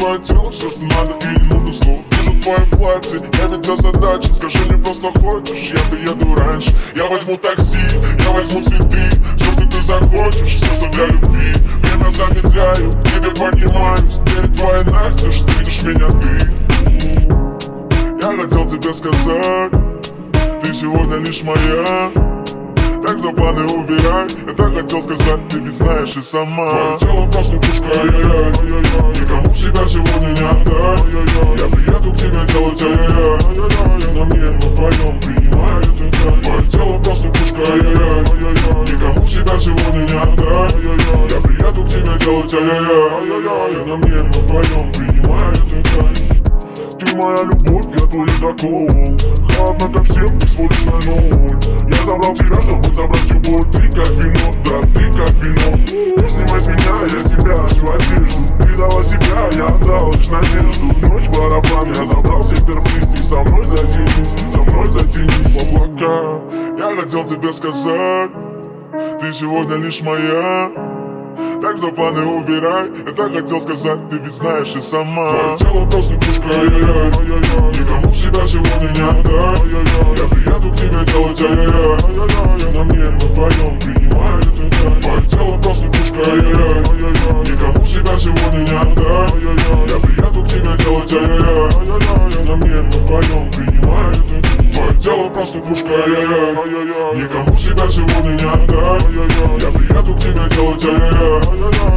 твое тело, все, что надо, и не нужно слов. Вижу твое платье, я ведь озадачен. Скажи мне, просто хочешь, я приеду раньше. Я возьму такси, я возьму цветы. Все, что ты захочешь, все, что для любви. Время замедляю, к тебе поднимаюсь. Перед твоей настежь встретишь меня ты. Я хотел тебе сказать, ты сегодня лишь моя. Так за планы убирай. Я так хотел сказать, ты ведь знаешь и сама. Твое тело просто пушка, ай-яй-яй. Никому себя сегодня не отдай. Я приеду к тебе делать ай-яй-яй. На мне мы вдвоем принимай это. Твое тело просто пушка, ай-яй-яй. Никому себя сегодня не отдай. Я приеду к тебе делать ай-яй-яй. На мне мы вдвоем принимай это. Ты моя любовь, я твой ледокол. Холодно ко всем, ты сводишь на ноль. Я забрал тебя, чтобы забрать всю боль. Ты как вино, да, ты как вино. Не снимай с меня, я с тебя всю одежду. Ты дала себя, я отдал лишь надежду. Ночь барабан, я забрал сектор близкий. Со мной затянись в облака. Я хотел тебе сказать, ты сегодня лишь моя. Так за планы убирай. Я так хотел сказать, ты ведь знаешь и сама. Твое тело просто пушка, ай-яй-яй. Никому себя сегодня не отдай. Я приеду к тебе делать ай-яй-яй. На мне мы вдвоем принимай это. Твое тело просто пушка, ай-яй-яй. Никому себя сегодня не отдай. Я приеду к тебе делать ай-яй-яй. На мне мы вдвоем принимай это. Твое тело просто пушка, ай-яй-яй. Никому себя сегодня не отдай. Я приеду к тебе делать ай-яй-яй.